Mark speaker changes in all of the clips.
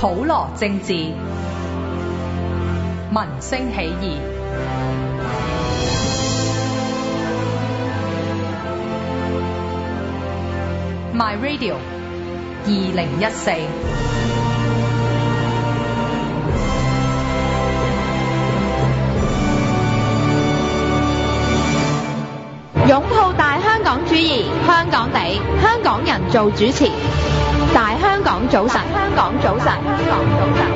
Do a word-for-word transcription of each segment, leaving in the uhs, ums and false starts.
Speaker 1: 普羅政治，民聲起義。My Radio 二零一四。
Speaker 2: 擁抱大香港主義，香港地，香港人做主持。大香港早晨，香港早晨，香港早晨。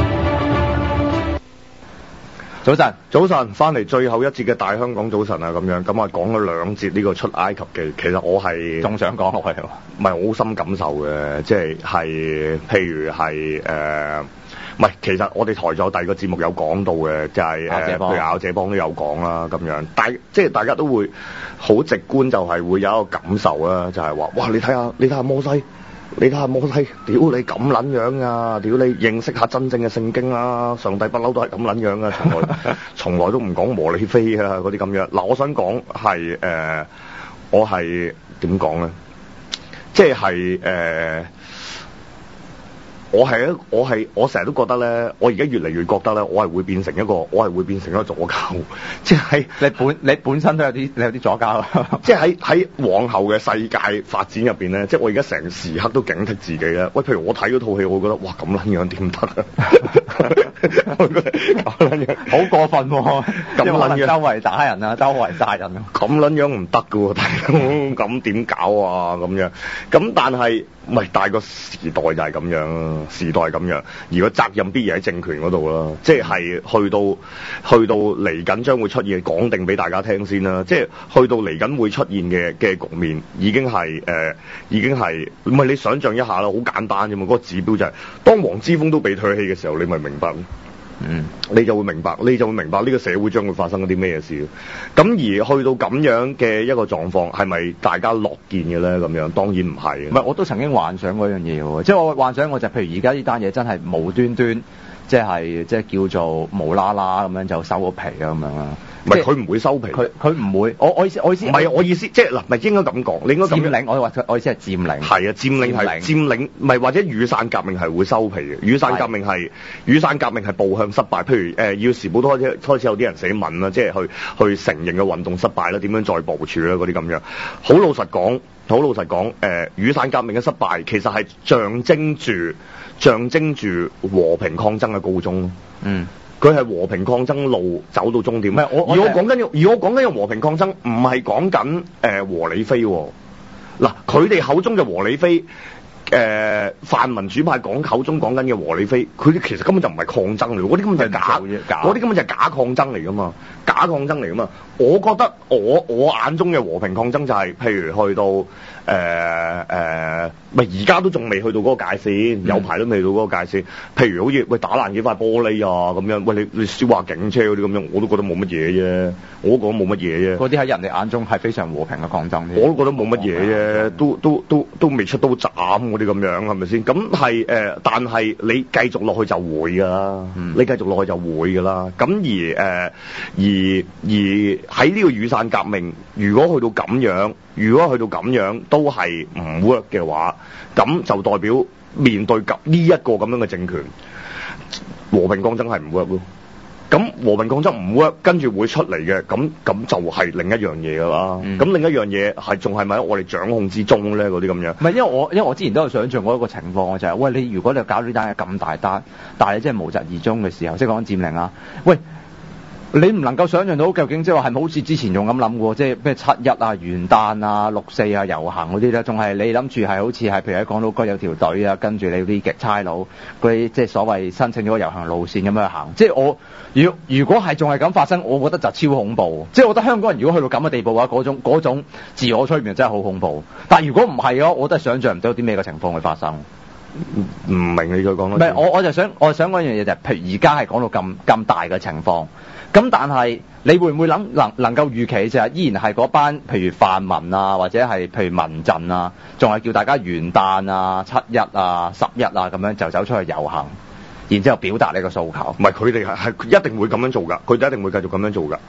Speaker 3: 早晨，早晨，翻嚟最後一節嘅大香港早晨啊，咁樣咁啊，講咗兩節呢個出埃及記，其實我係
Speaker 4: 仲想講落去喎，
Speaker 3: 唔係我好深感受嘅，即係係譬如係誒，唔係其實我哋台仲有第二個節目有講到嘅，就係、是、誒，譬如咬這幫都有講啦，咁樣，但係即係大家都會好直觀，就係會有一個感受啦，就係、是、話，哇！你睇下，你睇下摩西。你睇下摩西，屌你咁撚樣啊！屌你認識下真正嘅聖經啦，上帝不嬲都係咁撚樣啊，從來從來都唔講和理非啊嗰啲咁樣。嗱，我想講係誒，我係點講咧？即係誒。呃我係一，我係我成日都覺得咧，我而家越嚟越覺得咧，我係會變成一個，我係會變成一個左膠，即係
Speaker 4: 你本你本身都有啲，你有啲左膠啦。
Speaker 3: 即係喺喺往後嘅世界發展入邊咧，即係我而家成時刻都警惕自己咧。喂，譬如我睇嗰套戲，我會覺得哇咁撚樣點得啊？我覺得咁撚樣
Speaker 4: 好過分喎、啊！咁撚樣周圍打人啊，周圍殺人啊，
Speaker 3: 咁撚樣唔得噶喎，大佬咁點搞啊？咁樣咁但係唔係，大個時代就係咁樣。時代咁樣，而個責任必然喺政權嗰度啦，即係去到去到嚟緊將會出現，講定俾大家聽先啦。即係去到嚟緊會出現嘅嘅局面，已經係誒、呃，已經係唔係你想象一下啦，好簡單啫嘛。嗰、那個指標就係、是、當黃之鋒都被唾棄嘅時候，你咪明白。嗯，你就會明白，你就會明白呢個社會將會發生嗰啲咩事。咁而去到咁樣嘅一個狀況，係咪大家樂見嘅咧？咁樣當然唔係。
Speaker 4: 唔係，我都曾經幻想過一樣嘢喎，即係我幻想我就譬如而家呢單嘢真係無端端，即係即係叫做無啦啦咁樣就收咗皮啊咁樣啦。
Speaker 3: 唔係佢唔會收皮，
Speaker 4: 佢佢唔會。我我意思我意思
Speaker 3: 唔係我意思，即係嗱，唔係應該咁講，你應該咁
Speaker 4: 佔領。我話我意思係佔領。
Speaker 3: 係啊，佔領係佔領，唔係或者雨傘革命係會收皮嘅。雨傘革命係雨傘革命係步向失敗。譬如誒、呃，要時報都開始開始有啲人寫文啦，即係去去承認嘅運動失敗啦，點樣再部署啦嗰啲咁樣。好老實講，好老實講，誒、呃，雨傘革命嘅失敗其實係象徵住象徵住和平抗爭嘅告終。嗯。佢係和平抗爭路走到終點。唔係我，而我講緊嘅，而我講緊嘅和平抗爭唔係講緊誒和理非。嗱，佢哋口中嘅和理非，誒、呃、泛民主派講口中講緊嘅和理非，佢哋其實根本就唔係抗爭嚟，嗰啲根本就係假，嗰啲根本就係假抗爭嚟噶嘛，假抗爭嚟噶嘛。我覺得我我眼中嘅和平抗爭就係、是，譬如去到誒誒，咪而家都仲未去到嗰個界線，嗯、有排都未到嗰個界線。譬如好似喂打爛幾塊玻璃啊咁樣，喂你你燒下警車嗰啲咁樣，我都覺得冇乜嘢啫，我都覺得冇乜嘢啫。
Speaker 4: 嗰啲喺人哋眼中係非常和平嘅抗爭，
Speaker 3: 我都覺得冇乜嘢啫，都都都都未出刀斬嗰啲咁樣，係咪先？咁係誒，但係你繼續落去就會㗎啦，嗯、你繼續落去就會㗎啦。咁而誒、呃、而而喺呢個雨傘革命，如果去到咁樣，如果去到咁樣都係唔 work 嘅話，咁就代表面對及呢一個咁樣嘅政權，和平抗爭係唔 work 咯。咁和平抗爭唔 work，跟住會出嚟嘅，咁咁就係另一樣嘢㗎啦。咁、嗯、另一樣嘢係仲係咪喺我哋掌控之中咧？嗰啲咁樣。唔係，
Speaker 4: 因為我因為我之前都有想象過一個情況，就係、是、喂你如果你搞呢單嘢咁大單，但係即係無疾而終嘅時候，即係講緊佔領啊，喂。你唔能夠想象到究竟即係話係咪好似之前仲咁諗過，即係咩七一啊、元旦啊、六四啊遊行嗰啲咧，仲係你諗住係好似係譬如喺港島區有條隊啊，跟住你啲極差佬嗰啲即係所謂申請咗個遊行路線咁樣行。即係我如如果係仲係咁發生，我覺得就超恐怖。即係我覺得香港人如果去到咁嘅地步嘅話，嗰種嗰種自我催眠真係好恐怖。但係如果唔係嘅話，我都係想象唔到有啲咩嘅情況會發生。
Speaker 3: 唔明你再講多啲。唔係，
Speaker 4: 我我就想我想講一樣嘢就係、是，譬如而家係講到咁咁大嘅情況。咁但係你會唔會諗能能夠預期就係依然係嗰班譬如泛民啊，或者係譬如民陣啊，仲係叫大家元旦啊、七一啊、十一啊咁樣就走出去遊行，然之後表達呢個訴求？
Speaker 3: 唔係，佢哋係係一定會咁樣做㗎，佢哋一定會繼續咁樣做㗎。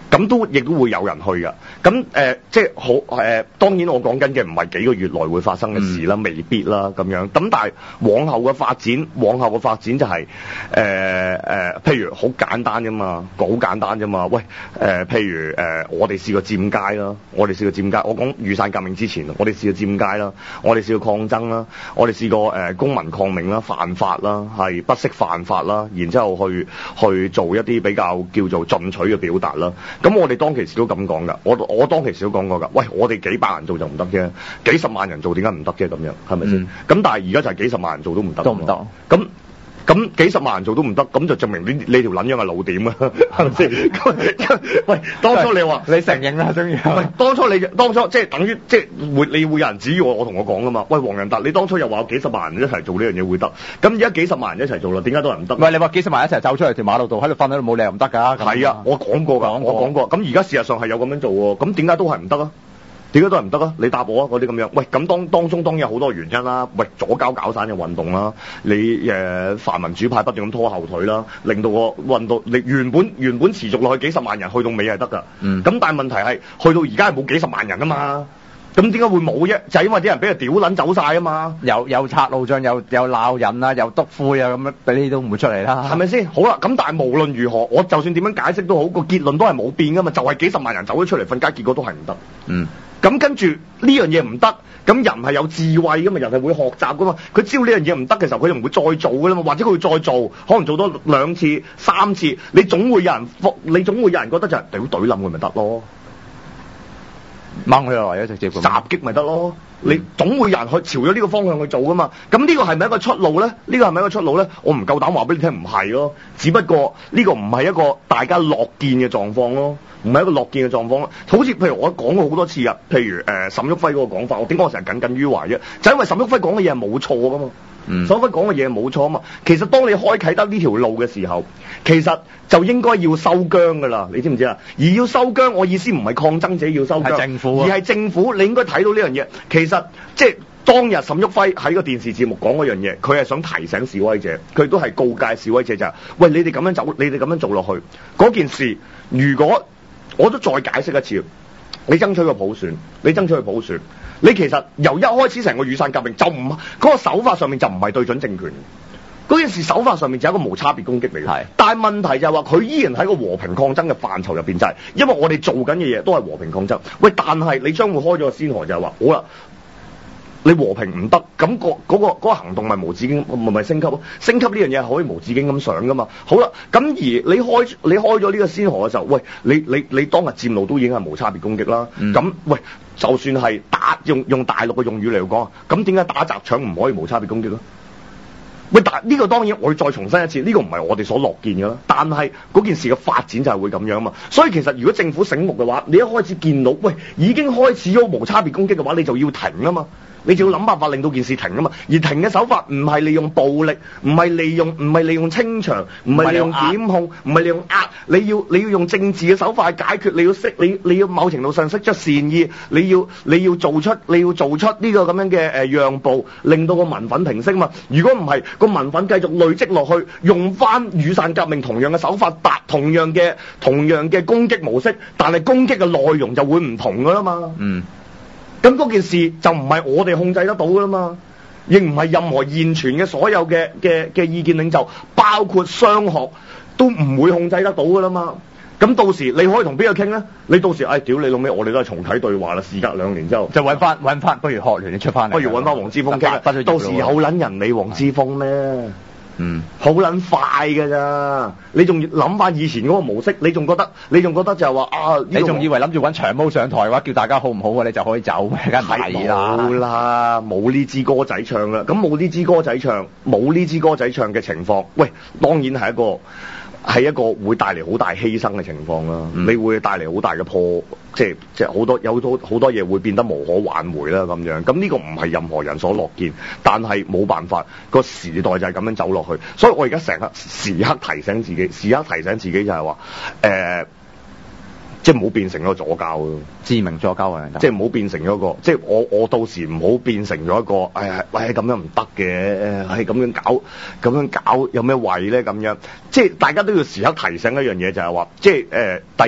Speaker 3: 咁都亦都會有人去㗎。咁誒、呃，即係好誒，當然我講緊嘅唔係幾個月內會發生嘅事啦，嗯、未必啦咁樣。咁但係往後嘅發展，往後嘅發展就係誒誒，譬如好簡單啫嘛，好簡單啫嘛。喂誒、呃，譬如誒、呃，我哋試過佔街啦，我哋試過佔街。我講雨傘革命之前，我哋試過佔街啦，我哋試過抗爭啦，我哋試過誒、呃、公民抗命啦，犯法啦，係不惜犯法啦，然之後去去做一啲比較叫做進取嘅表達啦。咁我哋當其時都咁講㗎，我我當其時都講過㗎。喂，我哋幾百人做就唔得啫，幾十萬人做點解唔得啫？咁樣係咪先？咁、嗯、但係而家就係幾十萬人做都唔得，都唔得。咁咁幾十萬人做都唔得，咁就證明你你條撚樣嘅老點啊？係咪先？喂，當初你話
Speaker 4: 你承認啦，終於。
Speaker 3: 喂，當初你當初即係等於即係會你會有人指意我，我同我講㗎嘛？喂，黃仁達，你當初又話有幾十萬人一齊做呢樣嘢會得，咁而家幾十萬人一齊做啦，點解都係唔得？
Speaker 4: 喂，你話幾十萬人一齊走出嚟條馬路度喺度瞓喺度冇理由唔得㗎。
Speaker 3: 係啊，我講過㗎，我講過。咁而家事實上係有咁樣做喎，咁點解都係唔得啊？點解都係唔得啊？你答我啊！嗰啲咁樣，喂，咁當當中當然有好多原因啦。喂，左膠搞散嘅運動啦，你誒、呃、泛民主派不斷咁拖後腿啦，令到個運動你原本原本持續落去幾十萬人，去到尾係得㗎。嗯。咁但係問題係去到而家係冇幾十萬人啊嘛。咁點解會冇啫？就係、是、因為啲人俾佢屌撚走晒啊嘛。又又拆路障，又又鬧人啊，又篤灰啊，咁樣俾你都唔會出嚟啦。係咪先？好啦，咁但係無論如何，我就算點樣解釋都好，個結論都係冇變㗎嘛。就係、是、幾十萬人走咗出嚟瞓街，結果都係唔得。嗯。咁跟住呢樣嘢唔得，咁人係有智慧噶嘛，人係會學習噶嘛。佢知道呢樣嘢唔得嘅時候，佢就唔會再做噶啦嘛。或者佢會再做，可能做多兩次、三次，你總會有人服，你總會有人覺得就係屌懟冧佢咪得咯，掹佢落嚟啊，直接襲擊咪得咯。嗯、你總會有人去朝咗呢個方向去做噶嘛。咁呢個係咪一個出路咧？呢、呢個係咪一個出路咧？我唔夠膽話俾你聽，唔係咯。只不過呢個唔係一個大家樂見嘅狀況咯。唔係一個樂見嘅狀況咯，好似譬如我講過好多次啊，譬如誒、呃、沈旭輝嗰個講法，我點解我成日耿耿於懷啫？就因為沈旭輝講嘅嘢係冇錯噶嘛，嗯、沈旭輝講嘅嘢係冇錯啊嘛。其實當你開啟得呢條路嘅時候，其實就應該要收姜噶啦，你知唔知啊？而要收姜，我意思唔係抗爭者要收姜，係政府、啊，而係政府你應該睇到呢樣嘢。其實即係當日沈旭輝喺個電視節目講嗰樣嘢，佢係想提醒示威者，佢都係告誡示威者就係、是：喂，你哋咁樣走，你哋咁樣做落去，嗰件事如果我都再解釋一次，你爭取個普選，你爭取個普選，你其實由一開始成個雨傘革命就唔嗰、嗰個手法上面就唔係對準政權，嗰件事手法上面就係一個無差別攻擊嚟嘅。係，但係問題就係話佢依然喺個和平抗爭嘅範疇入邊，就係因為我哋做緊嘅嘢都係和平抗爭。喂，但係你將會開咗個先河就係話，好啦。你和平唔得，咁、嗰個嗰、嗰個嗰個行動咪無止境，咪咪升級咯？升級呢樣嘢係可以無止境咁上噶嘛？好啦，咁而你開你開咗呢個先河嘅時候，喂，你你你當日佔路都已經係無差別攻擊啦。咁、嗯、喂，就算係打用用大陸嘅用語嚟講，咁點解打砸搶唔可以無差別攻擊咧？喂，但呢個當然我要再重申一次，呢、呢個唔係我哋所樂見嘅啦。但係嗰件事嘅發展就係會咁樣嘛。所以其實如果政府醒目嘅話，你一開始見到喂已經開始咗無差別攻擊嘅話，你就要停啊嘛。你就要諗辦法令到件事停啊嘛，而停嘅手法唔係利用暴力，唔係利用唔係利用清場，唔係利用檢控，唔係利用壓，你要你要用政治嘅手法去解決，你要釋你你要某程度上釋出善意，你要你要做出你要做出呢個咁樣嘅誒、呃、讓步，令到個民憤平息嘛。如果唔係個民憤繼續累積落去，用翻雨傘革命同樣嘅手法，達同樣嘅同樣嘅攻擊模式，但係攻擊嘅內容就會唔同噶啦嘛。嗯。咁嗰件事就唔係我哋控制得到噶啦嘛，亦唔係任何現存嘅所有嘅嘅嘅意見領袖，包括商學都唔會控制得到噶啦嘛。咁到時你可以同邊個傾咧？你到時唉，屌、哎、你老味，我哋都係重啟對話啦。事隔兩年之後，就揾翻揾翻，不如學聯你出翻嚟，不如揾翻黃之鋒傾。到時有撚人理黃之鋒咩？嗯，好撚快㗎咋？你仲諗翻以前嗰個模式？你仲覺得你仲覺得就係話啊？你仲以為諗住揾長毛上台嘅話，叫大家好唔好啊？你就可以走咩？梗係係啦，冇啦，冇呢支歌仔唱啦。咁冇呢支歌仔唱，冇呢支歌仔唱嘅情況，喂，當然係一個。係一個會帶嚟好大犧牲嘅情況啦，嗯、你會帶嚟好大嘅破，即係即係好多有好多好多嘢會變得無可挽回啦咁樣。咁呢個唔係任何人所樂見，但係冇辦法，個時代就係咁樣走落去。所以我而家成日時刻提醒自己，時刻提醒自己就係話，誒、呃，即係唔好變成一個左膠咯，致命左膠啊！即係唔好變成咗一個，即係我我到時唔好變成咗一個，哎呀，喂咁樣唔得嘅，係咁樣搞，咁樣搞有咩謂咧？咁樣，即係大家都要時刻提醒一樣嘢，就係話，即係誒、呃，第一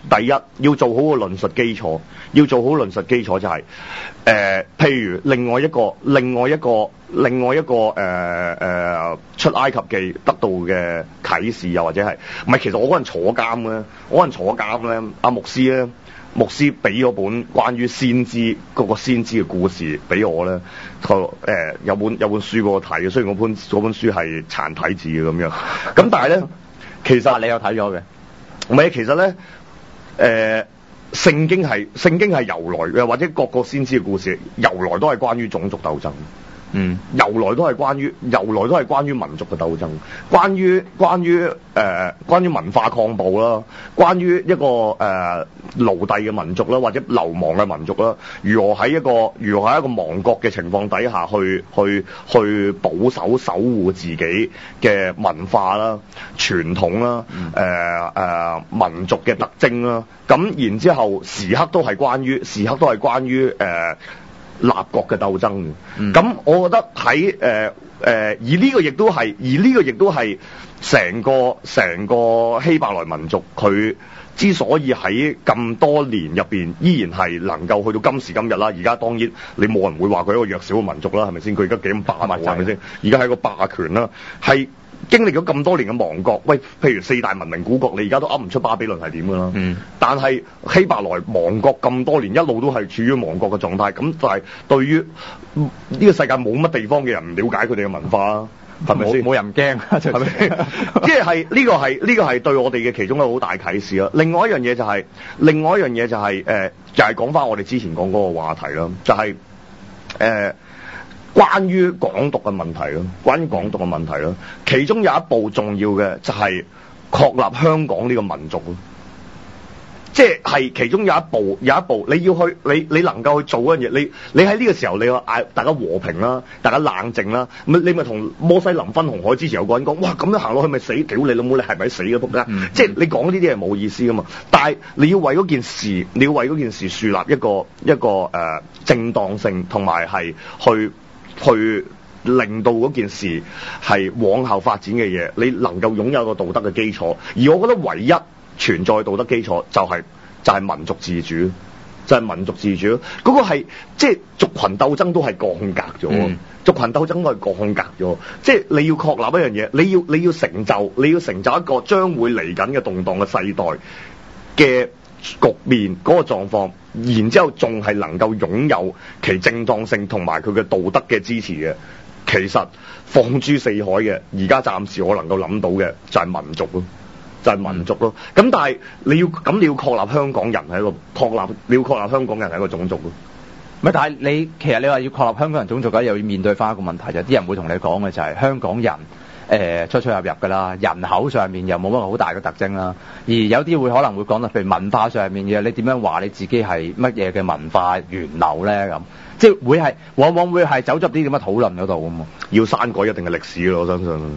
Speaker 3: 第一要做好個論述基礎，要做好論述基礎就係、是、誒、呃，譬如另外一個另外一個另外一個誒誒、呃呃、出埃及記得到嘅啟示，又或者係唔係？其實我嗰陣坐監咧，我嗰陣坐監咧，阿牧師咧。牧師俾咗本關於先知嗰、那個先知嘅故事俾我咧，佢誒、呃、有本有本書俾我睇嘅，雖然嗰本嗰本書係殘體字嘅咁樣，咁但係咧，其實
Speaker 4: 你有睇咗嘅，
Speaker 3: 唔係其實咧，誒、呃、聖經係聖經係由來嘅，或者各個先知嘅故事由來都係關於種族鬥爭。嗯，由來都係關於，由來都係關於民族嘅鬥爭，關於關於誒、呃、關於文化抗暴啦，關於一個誒、呃、奴隸嘅民族啦，或者流亡嘅民族啦，如何喺一個如何喺一個亡國嘅情況底下去去去保守守護自己嘅文化啦、傳統啦、誒、呃、誒、呃、民族嘅特徵啦，咁然之後時刻都係關於時刻都係關於誒。呃立國嘅鬥爭嘅，咁、嗯、我覺得喺誒誒，而呢個亦都係，而呢個亦都係成個成個希伯來民族佢之所以喺咁多年入邊依然係能夠去到今時今日啦。而家當然你冇人會話佢係一個弱小嘅民族啦，係咪先？佢而家幾咁霸權，係咪先？而家係一個霸權啦，係。經歷咗咁多年嘅亡國，喂，譬如四大文明古國，你而家都噏唔出巴比倫係點㗎啦。嗯。但係希伯來亡國咁多年，一路都係處於亡國嘅狀態。咁就係對於呢個世界冇乜地方嘅人唔了解佢哋嘅文化啦，係咪先？冇人驚，係咪？即係呢個係呢、呢個係對我哋嘅其中一個好大啟示啦。另外一樣嘢就係、是，另外一樣嘢就係、是，誒、呃，就係講翻我哋之前講嗰個話題啦，就係、是，誒、呃。關於港獨嘅問題咯，關於港獨嘅問題咯，其中有一步重要嘅就係確立香港呢個民族咯，即係其中有一步有一步你要去你你能夠去做嗰樣嘢，你你喺呢個時候你話嗌大家和平啦，大家冷靜啦，咁你咪同摩西臨分紅海之前有個人講，哇咁樣行落去咪死，屌你老母，你係咪死嘅仆街？嗯、即係你講呢啲係冇意思噶嘛，但係你要為嗰件事，你要為嗰件事樹立一個一個誒、呃、正當性，同埋係去。去令到嗰件事係往後發展嘅嘢，你能夠擁有一個道德嘅基礎。而我覺得唯一存在道德基礎就係、是、就係、是、民族自主，就係、是、民族自主。嗰、那個係即係族群鬥爭都係降格咗，嗯、族群鬥爭都係降格咗。即係你要確立一樣嘢，你要你要成就，你要成就一個將會嚟緊嘅動盪嘅世代嘅局面嗰、那個狀況。然之後仲係能夠擁有其正當性同埋佢嘅道德嘅支持嘅，其實放諸四海嘅，而家暫時我能夠諗到嘅就係民族咯，就係、是、民族咯。咁、嗯、但係你要咁你要確立香港人係一個確立，你要確立香港人係一個種族咯。
Speaker 4: 唔係，但係你其實你話要確立香港人種族，梗係又要面對翻一個問題，就係、是、啲人會同你講嘅就係香港人。誒、呃、出出入入㗎啦，人口上面又冇乜好大嘅特徵啦，而有啲會可能會講到譬如文化上面嘅，你點樣話你自己係乜嘢嘅文化源流咧咁，即係會係往往會係走入啲咁嘅討論嗰度㗎嘛，
Speaker 3: 要刪改一定係歷史咯，我相信。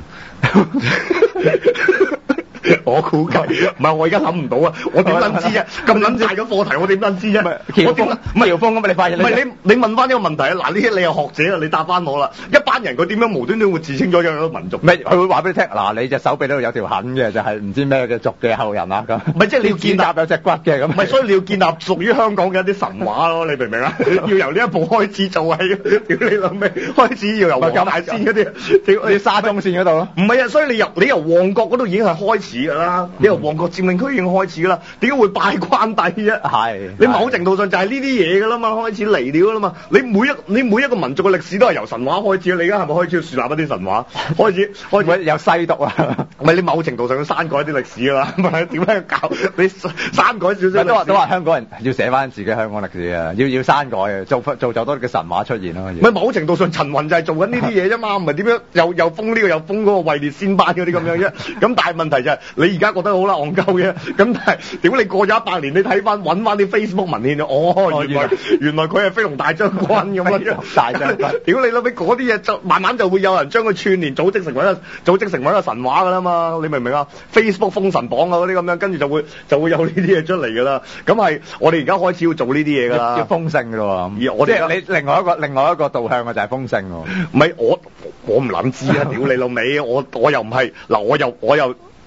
Speaker 3: 我估計唔係，我而家諗唔到啊！我點撚知啊？咁撚大嘅課題，我點撚知啫？我點唔係姚峰咁嘛？你發現唔係你你問翻呢個問題啊？嗱，呢啲你係學者啊，你答翻我啦！一班人佢點樣無端端會自稱咗有個民族？唔係佢會話俾你聽，嗱，你隻手臂度有條痕嘅，就係、是、唔知咩嘅族嘅後人啊咁。唔係即係你要建立有隻骨嘅咁。唔係，所以你要建立屬於香港嘅一啲神話咯，你明唔明啊？要由呢一步開始做係，屌你老味，開始要由黃大仙嗰啲，屌你沙中線嗰度咯。唔係啊，所以你由你由旺角嗰度已經係開始㗎啦。你由旺角佔領區已經開始㗎啦，點解會拜關帝啫？係你某程度上就係呢啲嘢㗎啦嘛，開始嚟料㗎啦嘛。你每一你每一個民族嘅歷史都係由神話開始，你而家係咪開始要樹立一啲神話？開始開始有西毒啊？唔係你某程度上要刪改啲歷史㗎啦，唔係點樣搞？你刪改少少都話都話香港人要寫翻自己香港歷史啊，要要刪改啊，做做就多啲嘅神話出現咯。唔係某程度上陳雲就係做緊呢啲嘢啫嘛，唔係點樣又又封呢個又封嗰個位列仙班嗰啲咁樣啫。咁但係問題就係你而家覺得好啦，戇鳩嘅，咁但係點你過咗一百年，你睇翻揾翻啲 Facebook 文獻哦，原來原來佢係飛龍大將軍咁樣，大將軍，屌你老味嗰啲嘢就慢慢就會有人將佢串聯組織成為一個組織成為一個神話㗎啦嘛，你明唔明啊 ？Facebook 封神榜啊嗰啲咁樣，跟住就會就會有呢啲嘢出嚟㗎啦。咁係我哋而家開始要做呢啲嘢㗎啦，要封聖㗎咯。而我哋即係你另外一個另外一個導向嘅就係封聖喎。唔係我我唔諗知啊，屌你老味，我我又唔係嗱，我又我又。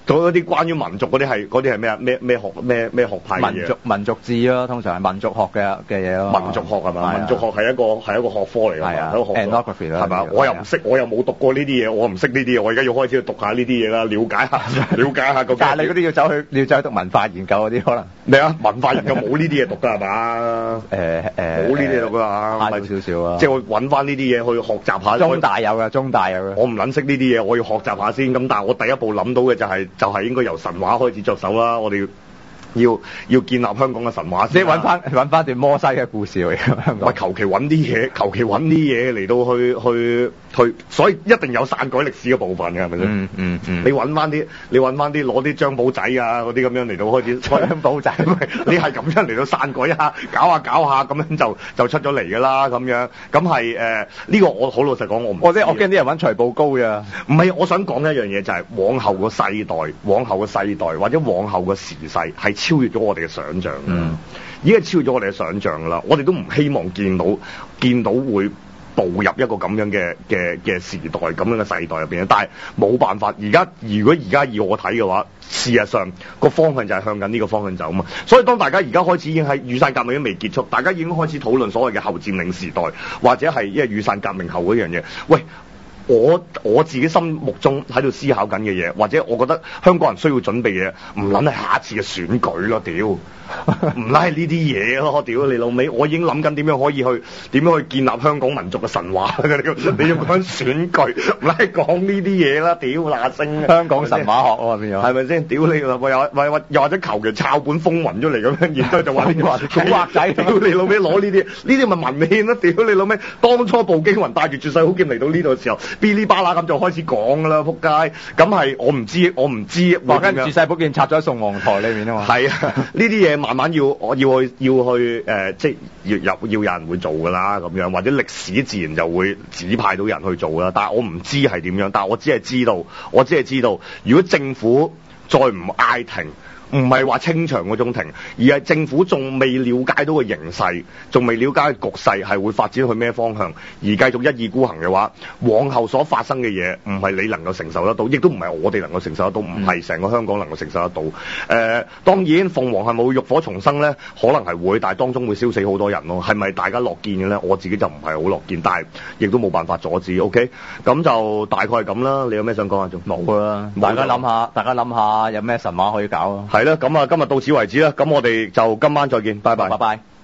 Speaker 3: 嗰啲關於民族嗰啲係嗰啲係咩啊？咩咩學咩咩學派嘅嘢？
Speaker 4: 民族民族志咯，通常係民族學嘅嘅嘢咯。
Speaker 3: 民族學係嘛？民族學係一個係一個學科嚟㗎嘛，係一個學科。
Speaker 4: ethnography 啦，
Speaker 3: 係嘛？我又唔識，我又冇讀過呢啲嘢，我唔識呢啲嘢，我而家要開始去讀下呢啲嘢啦，了解下，了解下個。
Speaker 4: 但係你嗰啲要走去，你要走去讀文化研究嗰啲可能。
Speaker 3: 咩啊？文化研究冇呢啲嘢讀㗎係嘛？
Speaker 4: 誒誒，
Speaker 3: 冇呢啲嘢讀㗎嘛？
Speaker 4: 差少少啊。
Speaker 3: 即係我揾翻呢啲嘢去學習下。
Speaker 4: 中大有㗎，中大有㗎。
Speaker 3: 我唔撚識呢啲嘢，我要學習下先。咁但係我第一步諗到嘅就係就係應該由神話開始着手啦。我哋要要要建立香港嘅神話先。
Speaker 4: 即係揾翻揾翻段摩西嘅故事嚟㗎。香港。
Speaker 3: 喂，求其揾啲嘢，求其揾啲嘢嚟到去去去，所以一定有篡改歷史嘅部分㗎，係咪先？
Speaker 4: 嗯嗯嗯。
Speaker 3: 你揾翻啲，你揾翻啲攞啲張寶仔啊嗰啲咁樣嚟到開始。張寶仔，你係咁樣嚟到篡改一下，搞下搞下咁樣就就出咗嚟㗎啦咁樣。咁係誒呢個我好老實講，我唔。我
Speaker 4: 即係我驚啲人揾徐步高㗎。
Speaker 3: 唔係，我想講一樣嘢就係往後個世代，往後個世代或者往後個時勢係超越咗我哋嘅想像。嗯。已經超越咗我哋嘅想像㗎啦，我哋都唔希望見到見到會步入一個咁樣嘅嘅嘅時代咁樣嘅世代入邊，但係冇辦法。而家如果而家要我睇嘅話，事實上個方向就係向緊呢個方向走啊嘛。所以當大家而家開始已經喺雨傘革命都未結束，大家已經開始討論所謂嘅後佔領時代，或者係因為雨傘革命後嗰樣嘢。喂！我我自己心目中喺度思考緊嘅嘢，或者我覺得香港人需要準備嘅嘢，唔撚係下一次嘅選舉咯，屌，唔撚係呢啲嘢咯，屌你老味，我已經諗緊點樣可以去點樣去建立香港民族嘅神話嘅，你要講選舉，唔撚係講呢啲嘢啦，屌嗱聲，
Speaker 4: 香港神話學喎邊有？
Speaker 3: 係咪先？屌你啦，又或又或者求其抄本風雲出嚟咁樣，然之後就話呢啲話古惑仔，屌你老味攞呢啲，呢啲咪文獻咯，屌你老味，當初步驚雲帶住絕世好劍嚟到呢度嘅時候。嗶哩吧啦咁就開始講㗎啦，撲街！咁係我唔知，我唔知。
Speaker 4: 話跟住絕世寶劍插咗喺宋皇台裏面啊嘛。
Speaker 3: 係啊，呢啲嘢慢慢要我要去要去誒、呃，即係要有要有人會做㗎啦，咁樣或者歷史自然就會指派到人去做啦。但係我唔知係點樣，但係我只係知道，我只係知道，如果政府再唔嗌停。唔係話清場嗰種停，而係政府仲未了解到個形勢，仲未了解個局勢係會發展去咩方向，而繼續一意孤行嘅話，往後所發生嘅嘢唔係你能夠承受得到，亦都唔係我哋能夠承受得到，唔係成個香港能夠承受得到。誒、呃，當然鳳凰係咪會浴火重生咧？可能係會，但係當中會燒死好多人咯。係咪大家樂見嘅咧？我自己就唔係好樂見，但係亦都冇辦法阻止。OK，咁就大概係咁啦。你有咩想講啊？仲冇啦，大家諗下，大家諗下有咩神話可以搞啊？係啦，咁啊，今日到此為止啦。咁我哋就今晚再見，拜拜。拜拜。